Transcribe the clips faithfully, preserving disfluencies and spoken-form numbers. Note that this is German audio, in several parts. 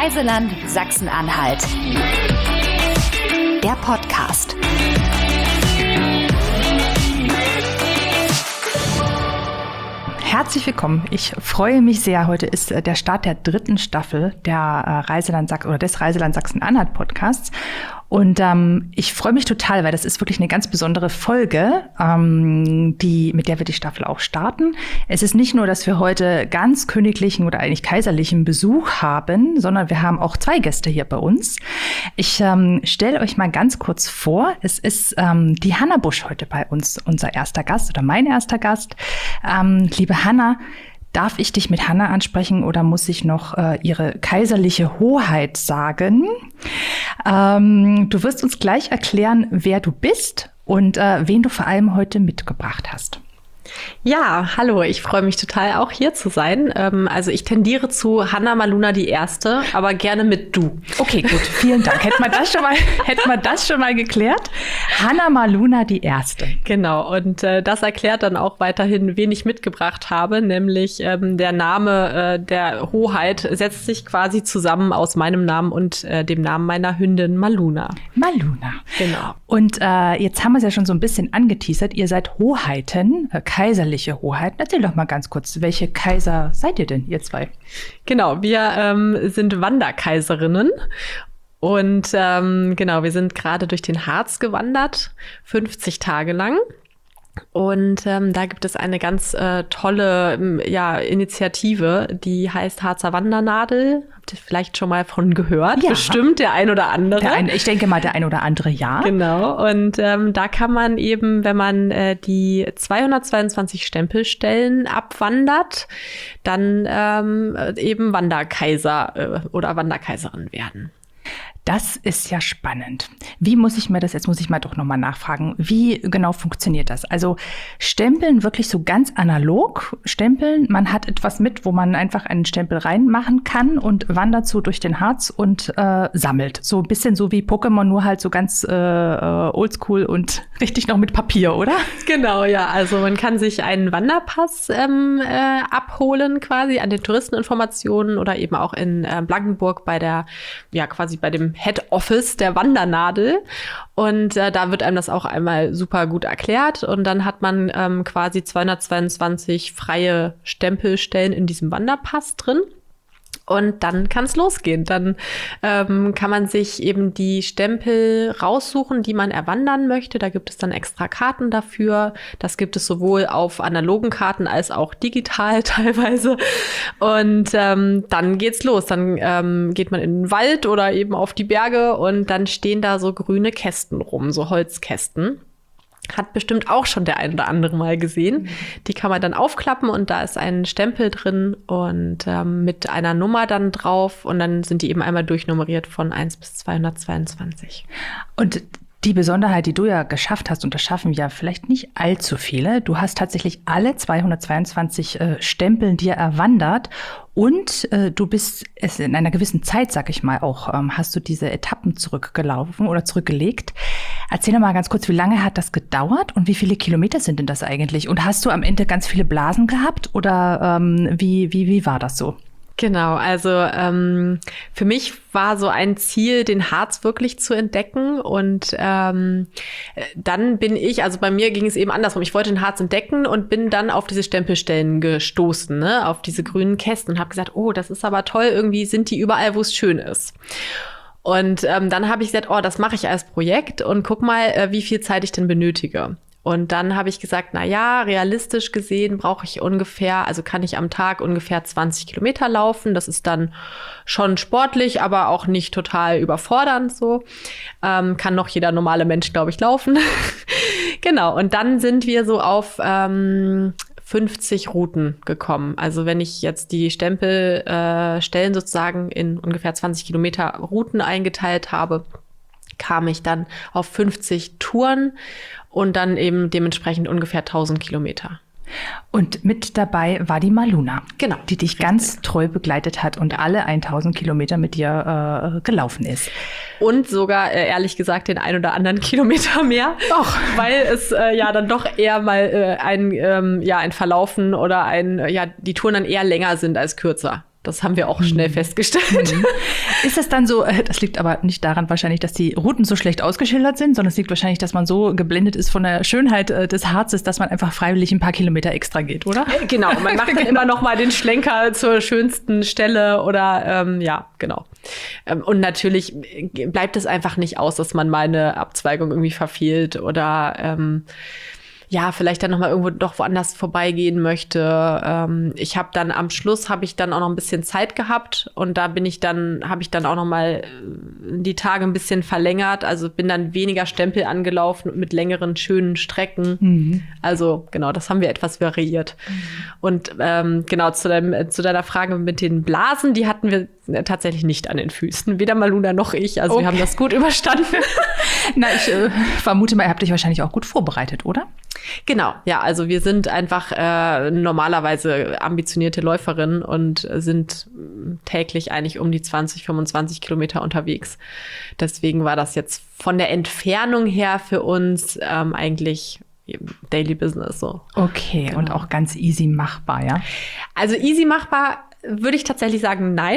Reiseland Sachsen-Anhalt. Der Podcast. Herzlich willkommen. Ich freue mich sehr. Heute ist der Start der dritten Staffel der Reiseland Sachsen oder des Reiseland Sachsen-Anhalt Podcasts. Und ähm, ich freue mich total, weil das ist wirklich eine ganz besondere Folge, ähm, die, mit der wir die Staffel auch starten. Es ist nicht nur, dass wir heute ganz königlichen oder eigentlich kaiserlichen Besuch haben, sondern wir haben auch zwei Gäste hier bei uns. Ich ähm, stelle euch mal ganz kurz vor. Es ist ähm, die Hanna Busch heute bei uns, unser erster Gast oder mein erster Gast. Ähm, liebe Hanna, darf ich dich mit Hanna ansprechen oder muss ich noch äh, ihre kaiserliche Hoheit sagen? Ähm, du wirst uns gleich erklären, wer du bist und äh, wen du vor allem heute mitgebracht hast. Ja, hallo, ich freue mich total, auch hier zu sein. Ähm, also ich tendiere zu Hanna Maluna die Erste, aber gerne mit du. Okay, gut, vielen Dank. Hätten wir das schon mal, hätten wir das schon mal geklärt? Hanna Maluna die Erste. Genau, und äh, das erklärt dann auch weiterhin, wen ich mitgebracht habe, nämlich ähm, der Name äh, der Hoheit setzt sich quasi zusammen aus meinem Namen und äh, dem Namen meiner Hündin Maluna. Maluna. Genau. Und äh, jetzt haben wir es ja schon so ein bisschen angeteasert. Ihr seid Hoheiten, äh, kaiserliche Hoheiten. Erzähl doch mal ganz kurz, welche Kaiser seid ihr denn, ihr zwei? Genau, wir ähm, sind Wanderkaiserinnen. Und ähm, genau, wir sind gerade durch den Harz gewandert, fünfzig Tage lang. Und ähm, da gibt es eine ganz äh, tolle ja, Initiative, die heißt Harzer Wandernadel. Habt ihr vielleicht schon mal von gehört? Ja. Bestimmt der ein oder andere. Der ein, ich denke mal, der ein oder andere, ja. Genau. Und ähm, da kann man eben, wenn man äh, die zweihundertzweiundzwanzig Stempelstellen abwandert, dann ähm, eben Wanderkaiser äh, oder Wanderkaiserin werden. Das ist ja spannend. Wie muss ich mir das, jetzt muss ich mal doch nochmal nachfragen, wie genau funktioniert das? Also Stempeln wirklich so ganz analog, Stempeln, man hat etwas mit, wo man einfach einen Stempel reinmachen kann und wandert so durch den Harz und äh, sammelt. So ein bisschen so wie Pokémon, nur halt so ganz äh, oldschool und richtig noch mit Papier, oder? Genau, ja. Also man kann sich einen Wanderpass ähm, äh, abholen quasi an den Touristeninformationen oder eben auch in äh, Blankenburg bei der, ja quasi bei dem Head Office der Wandernadel. Und äh, da wird einem das auch einmal super gut erklärt. Und dann hat man ähm, quasi zweihundertzweiundzwanzig freie Stempelstellen in diesem Wanderpass drin. Und dann kann es losgehen. Dann ähm, kann man sich eben die Stempel raussuchen, die man erwandern möchte. Da gibt es dann extra Karten dafür. Das gibt es sowohl auf analogen Karten als auch digital teilweise. Und ähm, dann geht's los. Dann ähm, geht man in den Wald oder eben auf die Berge und dann stehen da so grüne Kästen rum, so Holzkästen. Hat bestimmt auch schon der ein oder andere mal gesehen. Die kann man dann aufklappen und da ist ein Stempel drin und ähm, mit einer Nummer dann drauf und dann sind die eben einmal durchnummeriert von eins bis zweihundertzweiundzwanzig. Und die Besonderheit, die du ja geschafft hast, und das schaffen ja vielleicht nicht allzu viele, du hast tatsächlich alle zweihundertzweiundzwanzig äh, Stempel dir erwandert und äh, du bist es in einer gewissen Zeit, sag ich mal, auch ähm, hast du diese Etappen zurückgelaufen oder zurückgelegt. Erzähl doch mal ganz kurz, wie lange hat das gedauert und wie viele Kilometer sind denn das eigentlich? Und hast du am Ende ganz viele Blasen gehabt oder ähm, wie, wie, wie war das so? Genau, also ähm, für mich war so ein Ziel, den Harz wirklich zu entdecken und ähm, dann bin ich, also bei mir ging es eben andersrum, ich wollte den Harz entdecken und bin dann auf diese Stempelstellen gestoßen, ne, auf diese grünen Kästen und habe gesagt, oh, das ist aber toll, irgendwie sind die überall, wo es schön ist. Und ähm, dann habe ich gesagt, oh, das mache ich als Projekt und guck mal, äh, wie viel Zeit ich denn benötige. Und dann habe ich gesagt, na ja, realistisch gesehen brauche ich ungefähr, also kann ich am Tag ungefähr zwanzig Kilometer laufen. Das ist dann schon sportlich, aber auch nicht total überfordernd so. Ähm, kann noch jeder normale Mensch, glaube ich, laufen. Genau, und dann sind wir so auf ähm, fünfzig Routen gekommen. Also wenn ich jetzt die Stempelstellen äh, sozusagen in ungefähr zwanzig Kilometer Routen eingeteilt habe, kam ich dann auf fünfzig Touren und dann eben dementsprechend ungefähr tausend Kilometer. Und mit dabei war die Maluna, genau, die dich richtig ganz treu begleitet hat und alle tausend Kilometer mit dir äh, gelaufen ist. Und sogar, äh, ehrlich gesagt, den ein oder anderen Kilometer mehr. Doch. Weil es äh, ja dann doch eher mal äh, ein, ähm, ja, ein Verlaufen oder ein, ja, die Touren dann eher länger sind als kürzer. das haben wir auch schnell Mhm. festgestellt. Mhm. Ist das dann so, äh, das liegt aber nicht daran wahrscheinlich, dass die Routen so schlecht ausgeschildert sind, sondern es liegt wahrscheinlich, dass man so geblendet ist von der Schönheit äh, des Harzes, dass man einfach freiwillig ein paar Kilometer extra geht, oder? Genau, man macht dann immer noch mal den Schlenker zur schönsten Stelle oder ähm, ja, genau. Ähm, und natürlich bleibt es einfach nicht aus, dass man mal eine Abzweigung irgendwie verfehlt oder ähm, ja, vielleicht dann noch mal irgendwo doch woanders vorbeigehen möchte. Ähm, ich habe dann am Schluss habe ich dann auch noch ein bisschen Zeit gehabt und da bin ich dann habe ich dann auch noch mal die Tage ein bisschen verlängert. Also bin dann weniger Stempel angelaufen mit längeren schönen Strecken. Mhm. Also genau, das haben wir etwas variiert. Mhm. Und ähm, genau zu, deinem, zu deiner Frage mit den Blasen, die hatten wir tatsächlich nicht an den Füßen. Weder Maluna noch ich. Also Okay. wir haben das gut überstanden. Na, ich äh, vermute mal, ihr habt dich wahrscheinlich auch gut vorbereitet, oder? Genau, ja, also wir sind einfach äh, normalerweise ambitionierte Läuferinnen und sind täglich eigentlich um die zwanzig, fünfundzwanzig Kilometer unterwegs. Deswegen war das jetzt von der Entfernung her für uns ähm, eigentlich Daily Business so. Okay, Genau. und auch ganz easy machbar, ja? Also easy machbar würde ich tatsächlich sagen, nein.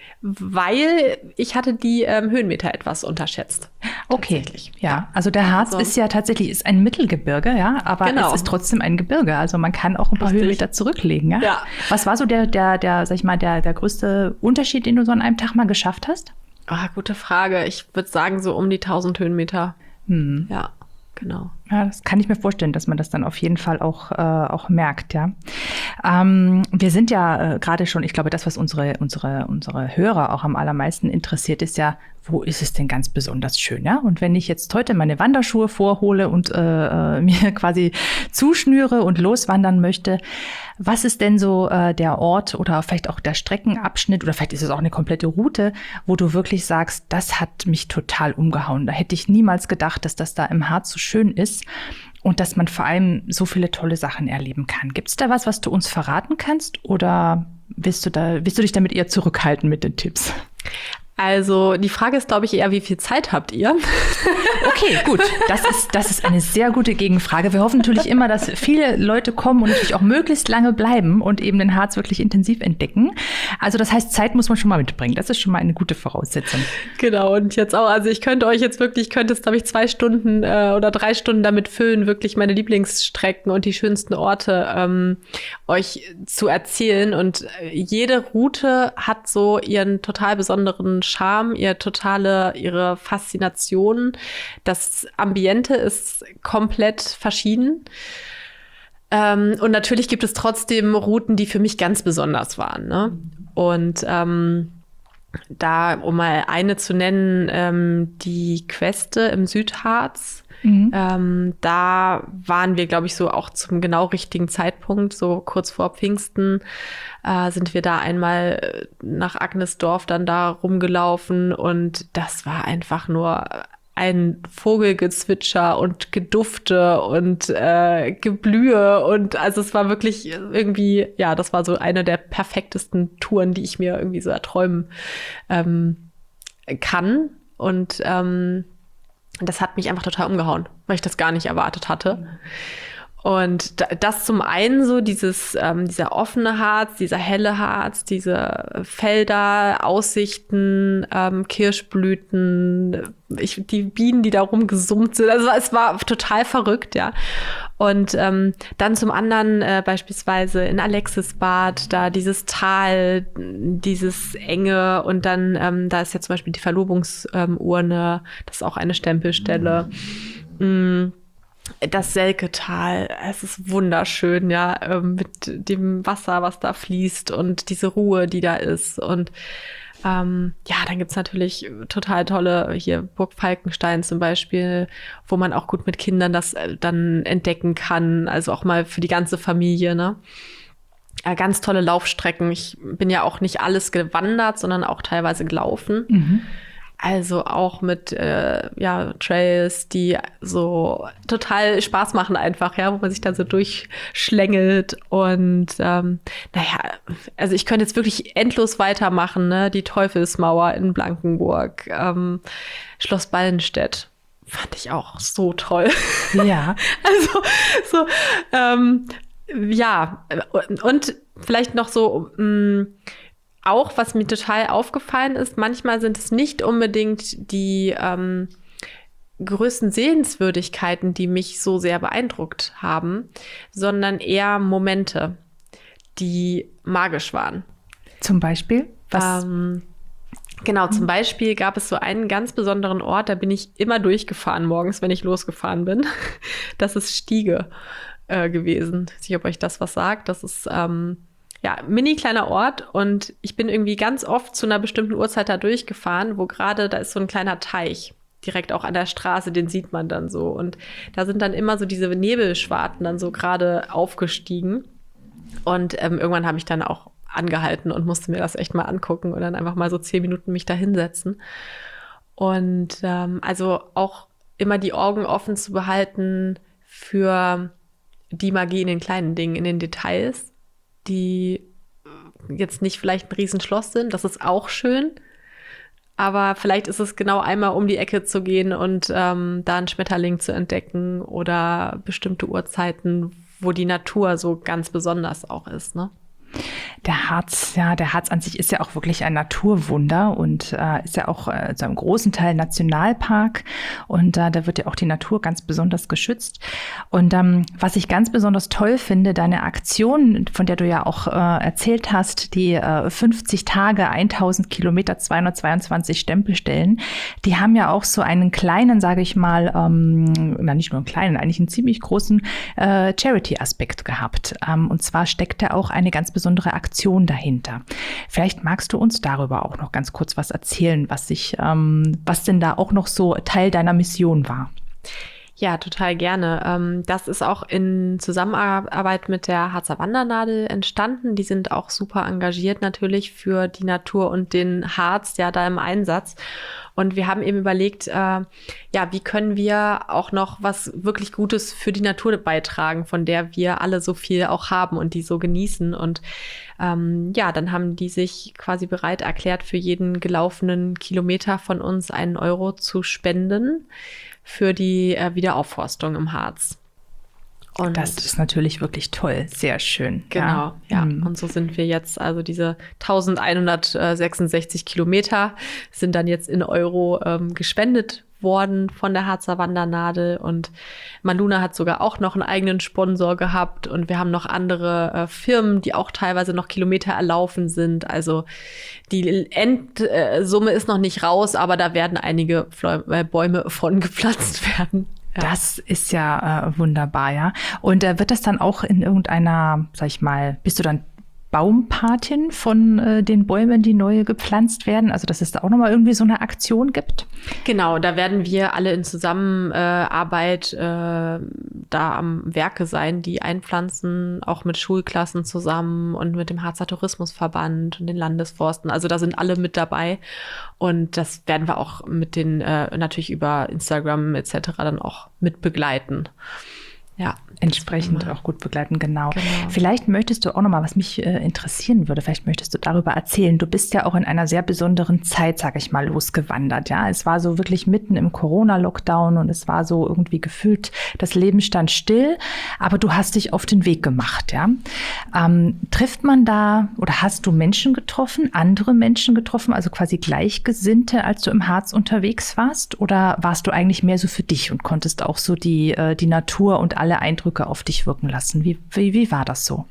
Weil ich hatte die ähm, Höhenmeter etwas unterschätzt. Okay, ja. Also der Harz Also, ist ja tatsächlich ist ein Mittelgebirge, ja, aber Genau. es ist trotzdem ein Gebirge. Also man kann auch ein paar Richtig. Höhenmeter zurücklegen, ja? Ja. Was war so der, der, der, sag ich mal, der, der größte Unterschied, den du so an einem Tag mal geschafft hast? Ah, gute Frage. Ich würde sagen, so um die tausend Höhenmeter. Hm. Ja, genau. Ja, das kann ich mir vorstellen, dass man das dann auf jeden Fall auch, äh, auch merkt, ja. Ähm, wir sind ja äh, gerade schon, ich glaube, das, was unsere, unsere, unsere Hörer auch am allermeisten interessiert, ist ja, wo ist es denn ganz besonders schön, ja? Und wenn ich jetzt heute meine Wanderschuhe vorhole und äh, mir quasi zuschnüre und loswandern möchte, was ist denn so äh, der Ort oder vielleicht auch der Streckenabschnitt oder vielleicht ist es auch eine komplette Route, wo du wirklich sagst, das hat mich total umgehauen. Da hätte ich niemals gedacht, dass das da im Harz so schön ist. Und dass man vor allem so viele tolle Sachen erleben kann. Gibt es da was, was du uns verraten kannst? Oder willst du, da, willst du dich damit eher zurückhalten mit den Tipps? Also die Frage ist, glaube ich, eher, wie viel Zeit habt ihr? Okay, gut. Das ist, das ist eine sehr gute Gegenfrage. Wir hoffen natürlich immer, dass viele Leute kommen und natürlich auch möglichst lange bleiben und eben den Harz wirklich intensiv entdecken. Also das heißt, Zeit muss man schon mal mitbringen. Das ist schon mal eine gute Voraussetzung. Genau, und jetzt auch, also ich könnte euch jetzt wirklich, ich könnte jetzt, glaube ich, zwei Stunden äh, oder drei Stunden damit füllen, wirklich meine Lieblingsstrecken und die schönsten Orte ähm, euch zu erzählen. Und jede Route hat so ihren total besonderen Charme, ihr totale, ihre Faszination. Das Ambiente ist komplett verschieden. Ähm, und natürlich gibt es trotzdem Routen, die für mich ganz besonders waren, ne? Und ähm, da, um mal eine zu nennen, ähm, die Queste im Südharz. Mhm. Ähm, da waren wir, glaube ich, so auch zum genau richtigen Zeitpunkt, so kurz vor Pfingsten, äh, sind wir da einmal nach Agnesdorf dann da rumgelaufen und das war einfach nur ein Vogelgezwitscher und Gedufte und äh, Geblühe und also es war wirklich irgendwie, ja, das war so eine der perfektesten Touren, die ich mir irgendwie so erträumen ähm, kann und ähm, das hat mich einfach total umgehauen, weil ich das gar nicht erwartet hatte. Und das zum einen so dieses, ähm, dieser offene Harz, dieser helle Harz, diese Felder, Aussichten, ähm, Kirschblüten, ich, die Bienen, die da rumgesummt sind. Also es war total verrückt, ja. Und ähm, dann zum anderen äh, beispielsweise in Alexisbad, da dieses Tal, dieses Enge und dann, ähm, da ist ja zum Beispiel die Verlobungsurne, das ist auch eine Stempelstelle. Mhm. Das Selketal, es ist wunderschön, ja, ähm, mit dem Wasser, was da fließt und diese Ruhe, die da ist. Und ähm, ja, dann gibt's natürlich total tolle, hier Burg Falkenstein zum Beispiel, wo man auch gut mit Kindern das äh, dann entdecken kann, also auch mal für die ganze Familie, ne? Äh, ganz tolle Laufstrecken. Ich bin ja auch nicht alles gewandert, sondern auch teilweise gelaufen. Mhm. Also auch mit äh, ja, Trails, die so total Spaß machen einfach, ja, wo man sich da so durchschlängelt. Und ähm, naja, also ich könnte jetzt wirklich endlos weitermachen, ne? Die Teufelsmauer in Blankenburg, ähm, Schloss Ballenstedt. Fand ich auch so toll. Ja. Also so, ähm, ja, und vielleicht noch so, mh, auch, was mir total aufgefallen ist, manchmal sind es nicht unbedingt die ähm, größten Sehenswürdigkeiten, die mich so sehr beeindruckt haben, sondern eher Momente, die magisch waren. Zum Beispiel? Was? Ähm, genau, zum Beispiel gab es so einen ganz besonderen Ort, da bin ich immer durchgefahren morgens, wenn ich losgefahren bin. Das ist Stiege äh, gewesen. Ich weiß nicht, ob euch das was sagt. Das ist ähm, ja ein mini kleiner Ort und ich bin irgendwie ganz oft zu einer bestimmten Uhrzeit da durchgefahren, wo gerade, da ist so ein kleiner Teich. Direkt auch an der Straße, den sieht man dann so. Und da sind dann immer so diese Nebelschwarten dann so gerade aufgestiegen. Und ähm, irgendwann habe ich dann auch angehalten und musste mir das echt mal angucken und dann einfach mal so zehn Minuten mich da hinsetzen. Und ähm, also auch immer die Augen offen zu behalten für die Magie in den kleinen Dingen, in den Details, die jetzt nicht vielleicht ein Riesenschloss sind. Das ist auch schön. Aber vielleicht ist es genau einmal um die Ecke zu gehen und ähm, da einen Schmetterling zu entdecken oder bestimmte Uhrzeiten, wo die Natur so ganz besonders auch ist, ne? Der Harz, ja, der Harz an sich ist ja auch wirklich ein Naturwunder und äh, ist ja auch äh, zu einem großen Teil Nationalpark und äh, da wird ja auch die Natur ganz besonders geschützt. Und ähm, was ich ganz besonders toll finde, deine Aktion, von der du ja auch äh, erzählt hast, die äh, fünfzig Tage, tausend Kilometer, zweihundertzweiundzwanzig Stempelstellen, die haben ja auch so einen kleinen, sage ich mal, ähm, na nicht nur einen kleinen, eigentlich einen ziemlich großen äh, Charity-Aspekt gehabt. Ähm, und zwar steckt da auch eine ganz besondere Aktion dahinter. Vielleicht magst du uns darüber auch noch ganz kurz was erzählen, was sich, ähm, was denn da auch noch so Teil deiner Mission war. Ja, total gerne. Das ist auch in Zusammenarbeit mit der Harzer Wandernadel entstanden. Die sind auch super engagiert natürlich für die Natur und den Harz, ja, da im Einsatz. Und wir haben eben überlegt, äh, ja, wie können wir auch noch was wirklich Gutes für die Natur beitragen, von der wir alle so viel auch haben und die so genießen. Und ähm, ja, dann haben die sich quasi bereit erklärt, für jeden gelaufenen Kilometer von uns einen Euro zu spenden für die äh, Wiederaufforstung im Harz. Und das ist natürlich wirklich toll, sehr schön. Genau, ja. ja. Mhm. Und so sind wir jetzt, also diese eintausendeinhundertsechsundsechzig Kilometer sind dann jetzt in Euro ähm, gespendet worden von der Harzer Wandernadel. Und Maluna hat sogar auch noch einen eigenen Sponsor gehabt. Und wir haben noch andere äh, Firmen, die auch teilweise noch Kilometer erlaufen sind. Also die Endsumme ist noch nicht raus, aber da werden einige Bäume von gepflanzt werden. Ja. Das ist ja äh, wunderbar, ja. Und äh, wird das dann auch in irgendeiner, sag ich mal, bist du dann Baumpatin von äh, den Bäumen, die neu gepflanzt werden? Also, dass es da auch nochmal irgendwie so eine Aktion gibt? Genau, da werden wir alle in Zusammenarbeit äh, da am Werke sein, die einpflanzen, auch mit Schulklassen zusammen und mit dem Harzer Tourismusverband und den Landesforsten. Also da sind alle mit dabei und das werden wir auch mit den, äh, natürlich über Instagram et cetera dann auch mit begleiten. Ja, entsprechend auch gut begleiten, genau. genau. Vielleicht möchtest du auch noch mal, was mich äh, interessieren würde, vielleicht möchtest du darüber erzählen. Du bist ja auch in einer sehr besonderen Zeit, sage ich mal, losgewandert. Ja, es war so wirklich mitten im Corona-Lockdown und es war so irgendwie gefühlt, das Leben stand still, aber du hast dich auf den Weg gemacht. Ja, ähm, trifft man da oder hast du Menschen getroffen, andere Menschen getroffen, also quasi Gleichgesinnte, als du im Harz unterwegs warst? Oder warst du eigentlich mehr so für dich und konntest auch so die äh, die Natur und alle Eindrücke auf dich wirken lassen? Wie, wie, wie war das so?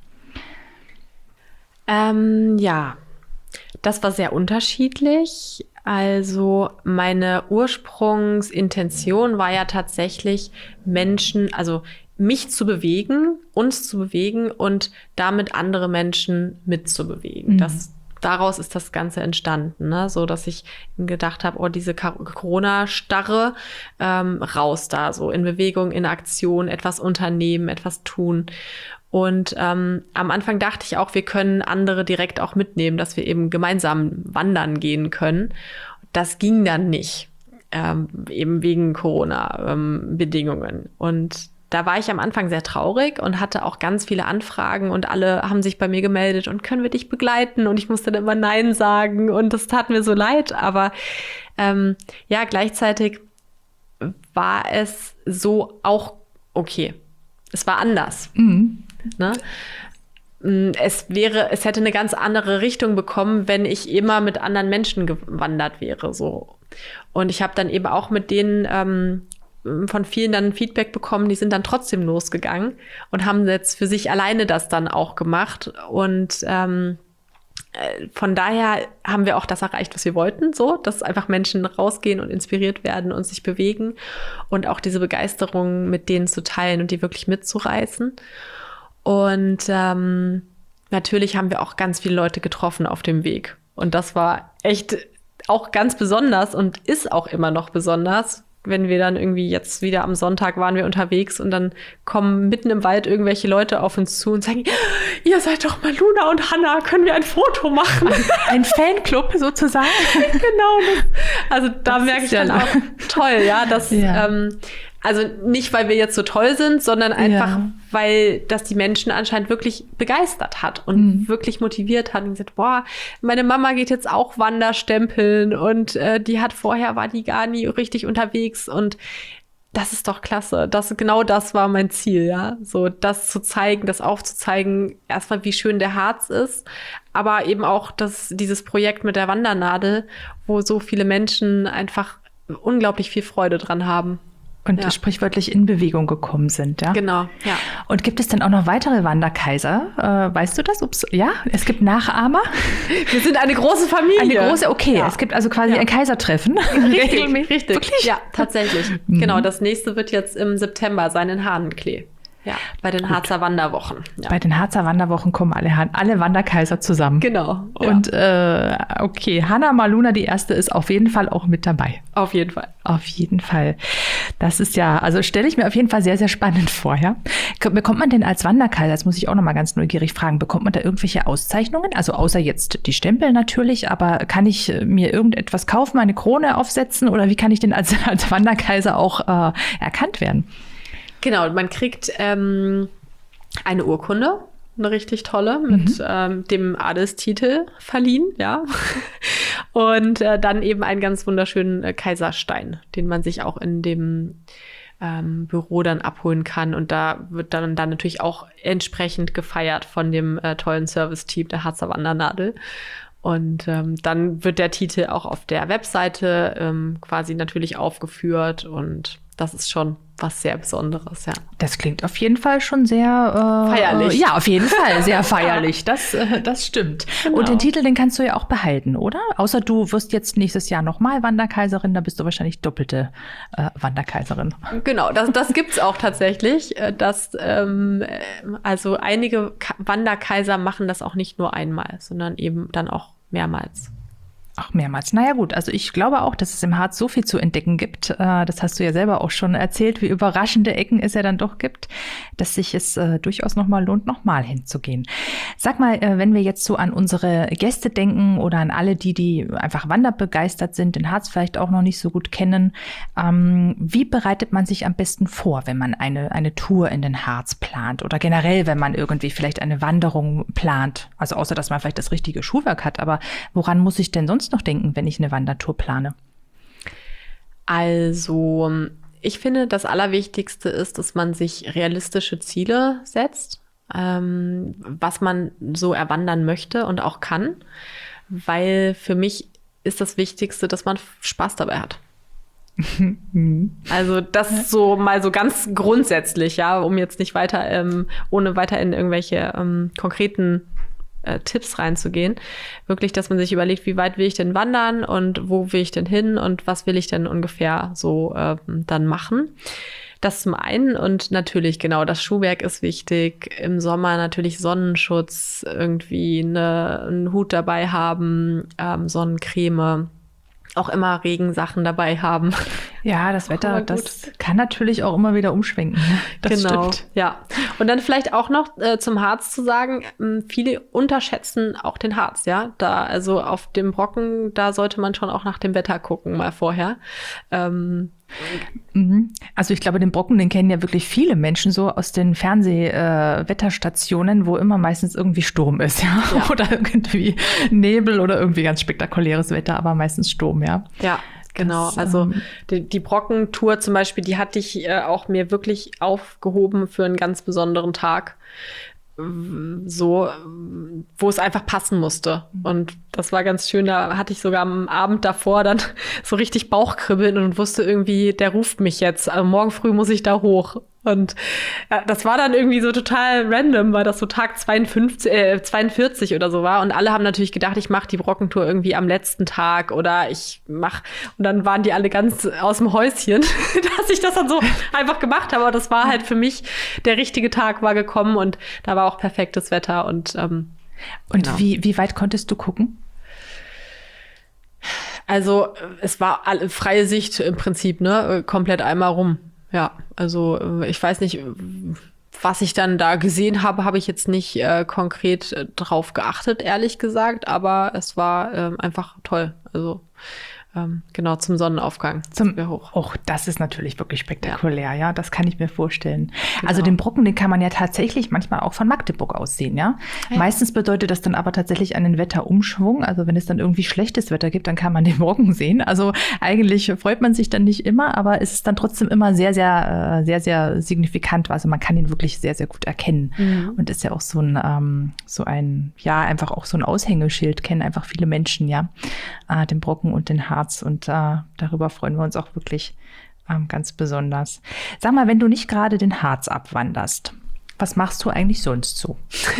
Ähm, ja, das war sehr unterschiedlich. Also meine Ursprungsintention war ja tatsächlich Menschen, also mich zu bewegen, uns zu bewegen und damit andere Menschen mitzubewegen. Mhm. Das Daraus ist das Ganze entstanden, ne? So dass ich gedacht habe, oh, diese Corona-Starre, ähm, raus da, so in Bewegung, in Aktion, etwas unternehmen, etwas tun. Und ähm, am Anfang dachte ich auch, wir können andere direkt auch mitnehmen, dass wir eben gemeinsam wandern gehen können. Das ging dann nicht, ähm, eben wegen Corona-Bedingungen. Und da war ich am Anfang sehr traurig und hatte auch ganz viele Anfragen und alle haben sich bei mir gemeldet und können wir dich begleiten? Und ich musste dann immer Nein sagen und das tat mir so leid. Aber ähm, ja, gleichzeitig war es so auch okay. Es war anders. Mhm. Ne? es wäre, es hätte eine ganz andere Richtung bekommen, wenn ich immer mit anderen Menschen gewandert wäre, so. Und ich habe dann eben auch mit denen ähm, von vielen dann Feedback bekommen, die sind dann trotzdem losgegangen und haben jetzt für sich alleine das dann auch gemacht. Und ähm, von daher haben wir auch das erreicht, was wir wollten, so, dass einfach Menschen rausgehen und inspiriert werden und sich bewegen und auch diese Begeisterung mit denen zu teilen und die wirklich mitzureißen. Und ähm, natürlich haben wir auch ganz viele Leute getroffen auf dem Weg. Und das war echt auch ganz besonders und ist auch immer noch besonders, wenn wir dann irgendwie jetzt wieder am Sonntag waren wir unterwegs und dann kommen mitten im Wald irgendwelche Leute auf uns zu und sagen, ihr seid doch Maluna und Hannah, können wir ein Foto machen? Ein Fanclub sozusagen. Genau. Das, also da das merke ich ja dann auch, toll, ja, dass, ja. Ähm, also nicht, weil wir jetzt so toll sind, sondern einfach, ja. weil das die Menschen anscheinend wirklich begeistert hat und mhm. wirklich motiviert hat und gesagt, boah, meine Mama geht jetzt auch Wanderstempeln und äh, die hat vorher, war die gar nie richtig unterwegs und das ist doch klasse. Das, genau das war mein Ziel, ja. So, das zu zeigen, das aufzuzeigen, erstmal, wie schön der Harz ist, aber eben auch das, dieses Projekt mit der Wandernadel, wo so viele Menschen einfach unglaublich viel Freude dran haben. Und ja. sprichwörtlich in Bewegung gekommen sind, ja? Genau, ja. Und gibt es denn auch noch weitere Wanderkaiser? Äh, weißt du das? Ups, ja, es gibt Nachahmer. Wir sind eine große Familie. Eine große, okay. Ja. Es gibt also quasi ja. ein Kaisertreffen. Richtig, richtig. Wirklich? Ja, tatsächlich. Mhm. Genau, das nächste wird jetzt im September sein in Hahnenklee. Ja, bei den Gut. Harzer Wanderwochen. Ja. Bei den Harzer Wanderwochen kommen alle, alle Wanderkaiser zusammen. Genau. Und ja. äh, okay, Hannah Maluna, die erste, ist auf jeden Fall auch mit dabei. Auf jeden Fall. Auf jeden Fall. Das ist ja, also stelle ich mir auf jeden Fall sehr, sehr spannend vor, ja. Bekommt man denn als Wanderkaiser, das muss ich auch nochmal ganz neugierig fragen, bekommt man da irgendwelche Auszeichnungen? Also außer jetzt die Stempel natürlich, aber kann ich mir irgendetwas kaufen, eine Krone aufsetzen oder wie kann ich denn als, als Wanderkaiser auch äh, erkannt werden? Genau, man kriegt ähm, eine Urkunde, eine richtig tolle, mit mhm. ähm, dem Adelstitel verliehen, ja. Und äh, dann eben einen ganz wunderschönen äh, Kaiserstein, den man sich auch in dem ähm, Büro dann abholen kann. Und da wird dann, dann natürlich auch entsprechend gefeiert von dem äh, tollen Service-Team der Harzer Wandernadel. Und ähm, dann wird der Titel auch auf der Webseite ähm, quasi natürlich aufgeführt und das ist schon was sehr Besonderes, ja. Das klingt auf jeden Fall schon sehr äh, feierlich. Äh, ja, auf jeden Fall sehr feierlich. Das, äh, das stimmt. Genau. Und den Titel, den kannst du ja auch behalten, oder? Außer du wirst jetzt nächstes Jahr nochmal Wanderkaiserin, da bist du wahrscheinlich doppelte äh, Wanderkaiserin. Genau, das, das gibt's auch tatsächlich. Dass, ähm, also einige Ka- Wanderkaiser machen das auch nicht nur einmal, sondern eben dann auch mehrmals. Ach, mehrmals. Naja gut, also ich glaube auch, dass es im Harz so viel zu entdecken gibt. Äh, das hast du ja selber auch schon erzählt, wie überraschende Ecken es ja dann doch gibt, dass sich es äh, durchaus nochmal lohnt, nochmal hinzugehen. Sag mal, äh, wenn wir jetzt so an unsere Gäste denken oder an alle, die, die einfach wanderbegeistert sind, den Harz vielleicht auch noch nicht so gut kennen, ähm, wie bereitet man sich am besten vor, wenn man eine, eine Tour in den Harz plant oder generell, wenn man irgendwie vielleicht eine Wanderung plant? Also außer, dass man vielleicht das richtige Schuhwerk hat, aber woran muss ich denn sonst noch denken, wenn ich eine Wandertour plane? Also, ich finde, das Allerwichtigste ist, dass man sich realistische Ziele setzt, ähm, was man so erwandern möchte und auch kann, weil für mich ist das Wichtigste, dass man Spaß dabei hat. Also das so mal so ganz grundsätzlich, ja, um jetzt nicht weiter, ähm, ohne weiter in irgendwelche ähm, konkreten Äh, Tipps reinzugehen. Wirklich, dass man sich überlegt, wie weit will ich denn wandern und wo will ich denn hin und was will ich denn ungefähr so äh, dann machen. Das zum einen und natürlich, genau, das Schuhwerk ist wichtig. Im Sommer natürlich Sonnenschutz, irgendwie eine, einen Hut dabei haben, ähm, Sonnencreme, auch immer Regensachen dabei haben. Ja, das Wetter, das kann natürlich auch immer wieder umschwenken. Das genau, stimmt. Ja. Und dann vielleicht auch noch äh, zum Harz zu sagen, ähm, viele unterschätzen auch den Harz, ja. Da, also auf dem Brocken, da sollte man schon auch nach dem Wetter gucken, mal vorher. Ähm, Also ich glaube, den Brocken, den kennen ja wirklich viele Menschen so aus den Fernsehwetterstationen, äh, wo immer meistens irgendwie Sturm ist, ja? Ja. Oder irgendwie Nebel oder irgendwie ganz spektakuläres Wetter, aber meistens Sturm, ja. Ja. Genau, das, also ähm, die, die Brockentour zum Beispiel, die hatte ich äh, auch mir wirklich aufgehoben für einen ganz besonderen Tag. so, wo es einfach passen musste. Und das war ganz schön. Da hatte ich sogar am Abend davor dann so richtig Bauchkribbeln und wusste irgendwie, der ruft mich jetzt. Also morgen früh muss ich da hoch. Und ja, das war dann irgendwie so total random, weil das so Tag zweiundfünfzig, äh, zweiundvierzig oder so war. Und alle haben natürlich gedacht, ich mache die Brockentour irgendwie am letzten Tag oder ich mach. Und dann waren die alle ganz aus dem Häuschen, dass ich das dann so einfach gemacht habe. Aber das war halt für mich, der richtige Tag war gekommen und da war auch perfektes Wetter. Und, ähm, und genau. wie, wie weit konntest du gucken? Also es war alle, freie Sicht im Prinzip, ne, komplett einmal rum. Ja, also ich weiß nicht, was ich dann da gesehen habe, habe ich jetzt nicht äh, konkret äh, drauf geachtet, ehrlich gesagt, aber es war äh, einfach toll. Also ähm, genau, zum Sonnenaufgang. Zum hoch. Oh, das ist natürlich wirklich spektakulär, ja. ja, das kann ich mir vorstellen. Genau. Also den Brocken, den kann man ja tatsächlich manchmal auch von Magdeburg aus sehen, ja? ja. Meistens bedeutet das dann aber tatsächlich einen Wetterumschwung. Also wenn es dann irgendwie schlechtes Wetter gibt, dann kann man den Brocken sehen. Also eigentlich freut man sich dann nicht immer, aber es ist dann trotzdem immer sehr, sehr, sehr, sehr signifikant. Also man kann ihn wirklich sehr, sehr gut erkennen. Mhm. Und ist ja auch so ein, ähm, so ein, ja, einfach auch so ein Aushängeschild, kennen einfach viele Menschen, ja, äh, den Brocken und den Harz. Und äh, darüber freuen wir uns auch wirklich ähm, ganz besonders. Sag mal, wenn du nicht gerade den Harz abwanderst, was machst du eigentlich sonst so?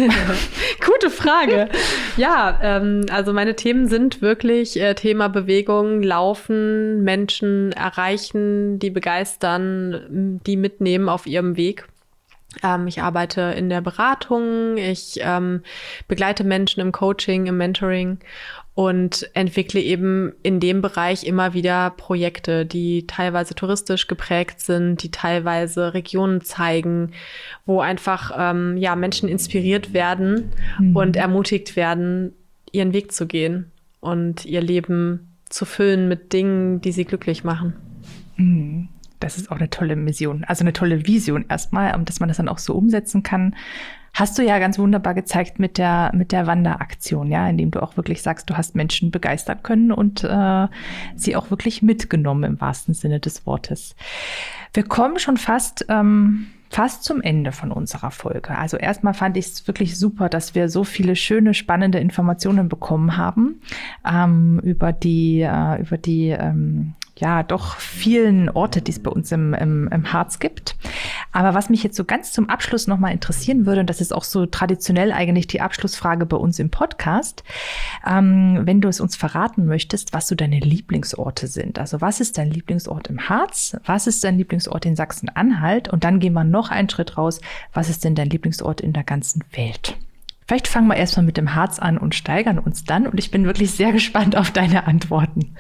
Gute Frage. Ja, ähm, also meine Themen sind wirklich äh, Thema Bewegung, Laufen, Menschen erreichen, die begeistern, die mitnehmen auf ihrem Weg. Ähm, ich arbeite in der Beratung, ich ähm, begleite Menschen im Coaching, im Mentoring und entwickle eben in dem Bereich immer wieder Projekte, die teilweise touristisch geprägt sind, die teilweise Regionen zeigen, wo einfach ähm, ja, Menschen inspiriert werden mhm. und ermutigt werden, ihren Weg zu gehen und ihr Leben zu füllen mit Dingen, die sie glücklich machen. Mhm. Das ist auch eine tolle Mission, also eine tolle Vision erstmal, dass man das dann auch so umsetzen kann. Hast du ja ganz wunderbar gezeigt mit der mit der Wanderaktion, ja, indem du auch wirklich sagst, du hast Menschen begeistern können und äh, sie auch wirklich mitgenommen im wahrsten Sinne des Wortes. Wir kommen schon fast ähm, fast zum Ende von unserer Folge. Also erstmal fand ich es wirklich super, dass wir so viele schöne, spannende Informationen bekommen haben ähm, über die äh, über die ähm, ja, doch vielen Orte, die es bei uns im, im, im Harz gibt. Aber was mich jetzt so ganz zum Abschluss nochmal interessieren würde, und das ist auch so traditionell eigentlich die Abschlussfrage bei uns im Podcast, ähm, wenn du es uns verraten möchtest, was so deine Lieblingsorte sind. Also was ist dein Lieblingsort im Harz? Was ist dein Lieblingsort in Sachsen-Anhalt? Und dann gehen wir noch einen Schritt raus. Was ist denn dein Lieblingsort in der ganzen Welt? Vielleicht fangen wir erstmal mit dem Harz an und steigern uns dann. Und ich bin wirklich sehr gespannt auf deine Antworten.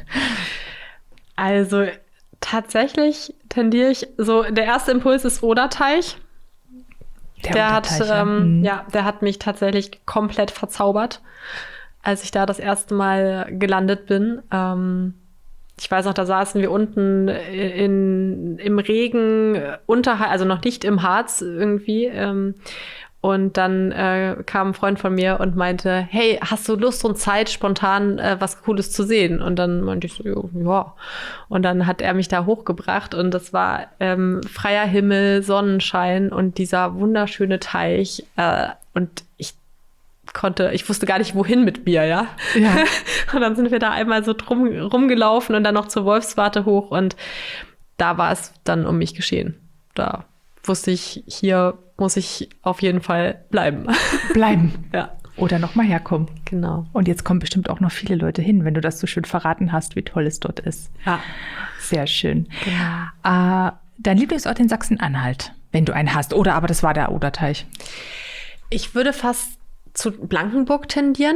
Also tatsächlich tendiere ich so, der erste Impuls ist Oderteich. Der, der hat, ja. Ähm, mhm. ja, der hat mich tatsächlich komplett verzaubert, als ich da das erste Mal gelandet bin. Ähm, ich weiß noch, da saßen wir unten in, im Regen, unterhalb, also noch nicht im Harz irgendwie. Ähm, Und dann äh, kam ein Freund von mir und meinte, hey, hast du Lust und Zeit, spontan äh, was Cooles zu sehen? Und dann meinte ich so, ja. Und dann hat er mich da hochgebracht und das war ähm, freier Himmel, Sonnenschein und dieser wunderschöne Teich. Äh, und ich konnte, ich wusste gar nicht, wohin mit mir, ja. ja. Und dann sind wir da einmal so drum, rumgelaufen und dann noch zur Wolfswarte hoch und da war es dann um mich geschehen. Da wusste ich, hier muss ich auf jeden Fall bleiben. Bleiben. Ja. Oder noch mal herkommen. Genau. Und jetzt kommen bestimmt auch noch viele Leute hin, wenn du das so schön verraten hast, wie toll es dort ist. Ja. Sehr schön. Genau. Äh, dein Lieblingsort in Sachsen-Anhalt, wenn du einen hast. Oder aber das war der Oderteich. Ich würde fast zu Blankenburg tendieren.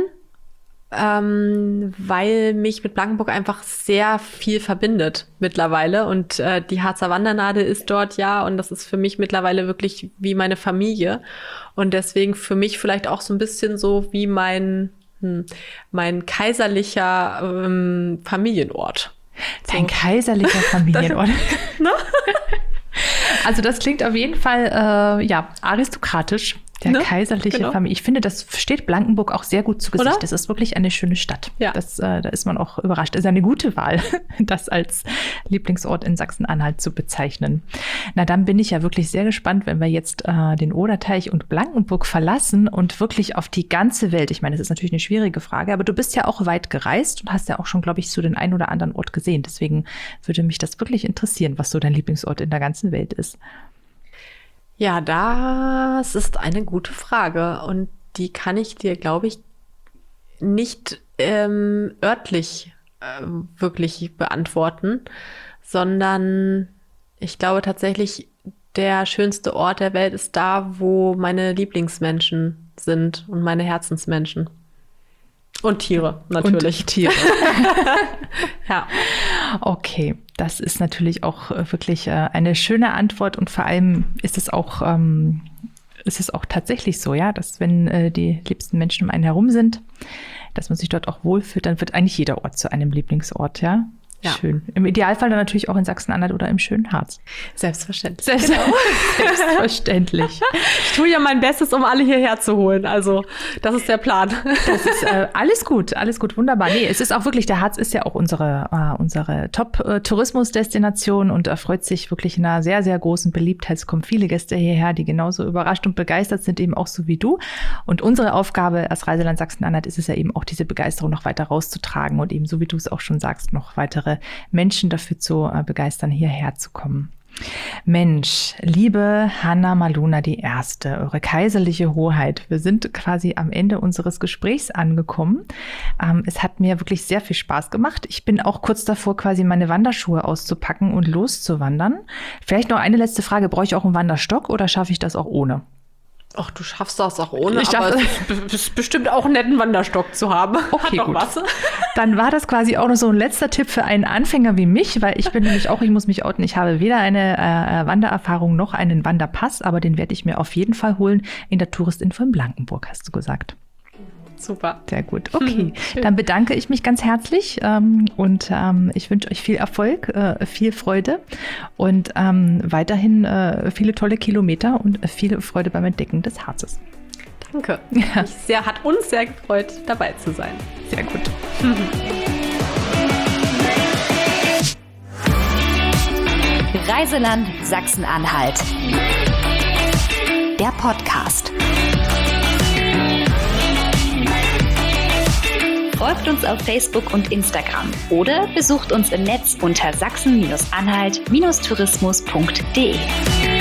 Ähm, weil mich mit Blankenburg einfach sehr viel verbindet mittlerweile und äh, die Harzer Wandernadel ist dort ja und das ist für mich mittlerweile wirklich wie meine Familie und deswegen für mich vielleicht auch so ein bisschen so wie mein hm, mein kaiserlicher ähm, Familienort. Dein so. kaiserlicher Familienort. Ne? Also das klingt auf jeden Fall äh, ja aristokratisch Der ne? kaiserliche Genau. Familie. Ich finde, das steht Blankenburg auch sehr gut zu Gesicht. Oder? Das ist wirklich eine schöne Stadt. Ja. Das, äh, da ist man auch überrascht. Das ist eine gute Wahl, das als Lieblingsort in Sachsen-Anhalt zu bezeichnen. Na, dann bin ich ja wirklich sehr gespannt, wenn wir jetzt äh, den Oderteich und Blankenburg verlassen und wirklich auf die ganze Welt. Ich meine, das ist natürlich eine schwierige Frage, aber du bist ja auch weit gereist und hast ja auch schon, glaube ich, so den einen oder anderen Ort gesehen. Deswegen würde mich das wirklich interessieren, was so dein Lieblingsort in der ganzen Welt ist. Ja, das ist eine gute Frage und die kann ich dir, glaube ich, nicht ähm, örtlich äh, wirklich beantworten, sondern ich glaube tatsächlich, der schönste Ort der Welt ist da, wo meine Lieblingsmenschen sind und meine Herzensmenschen. Und Tiere, natürlich. Und Tiere. Ja. Okay, das ist natürlich auch wirklich eine schöne Antwort und vor allem ist es auch, ähm, ist es auch tatsächlich so, ja, dass wenn äh, die liebsten Menschen um einen herum sind, dass man sich dort auch wohlfühlt, dann wird eigentlich jeder Ort zu einem Lieblingsort, ja. Ja. Schön. Im Idealfall dann natürlich auch in Sachsen-Anhalt oder im schönen Harz. Selbstverständlich. Selbst- Genau. Selbstverständlich. Ich tue ja mein Bestes, um alle hierher zu holen. Also, das ist der Plan. Das ist äh, alles gut, alles gut, wunderbar. Nee, es ist auch wirklich, der Harz ist ja auch unsere, äh, unsere Top-Tourismusdestination und erfreut sich wirklich einer sehr, sehr großen Beliebtheit. Es kommen viele Gäste hierher, die genauso überrascht und begeistert sind, eben auch so wie du. Und unsere Aufgabe als Reiseland Sachsen-Anhalt ist es ja eben auch, diese Begeisterung noch weiter rauszutragen und eben, so wie du es auch schon sagst, noch weitere Menschen dafür zu äh, begeistern, hierher zu kommen. Mensch, liebe Hanna Maluna die Erste, eure kaiserliche Hoheit, wir sind quasi am Ende unseres Gesprächs angekommen. Ähm, es hat mir wirklich sehr viel Spaß gemacht. Ich bin auch kurz davor, quasi meine Wanderschuhe auszupacken und loszuwandern. Vielleicht noch eine letzte Frage, brauche ich auch einen Wanderstock oder schaffe ich das auch ohne? Ach, du schaffst das auch ohne, Ich aber schaff- es ist, ist bestimmt auch einen netten Wanderstock zu haben. Okay, Hat doch gut. was. Dann war das quasi auch noch so ein letzter Tipp für einen Anfänger wie mich, weil ich bin nämlich auch, ich muss mich outen, ich habe weder eine äh, Wandererfahrung noch einen Wanderpass, aber den werde ich mir auf jeden Fall holen in der Touristinfo in Blankenburg, hast du gesagt. Super. Sehr gut, okay. Schön. Dann bedanke ich mich ganz herzlich ähm, und ähm, ich wünsche euch viel Erfolg, äh, viel Freude und ähm, weiterhin äh, viele tolle Kilometer und äh, viel Freude beim Entdecken des Harzes. Danke. Ja. Ich sehr, hat uns sehr gefreut, dabei zu sein. Sehr gut. Reiseland Sachsen-Anhalt. Der Podcast. Folgt uns auf Facebook und Instagram oder besucht uns im Netz unter sachsen-anhalt-tourismus punkt de.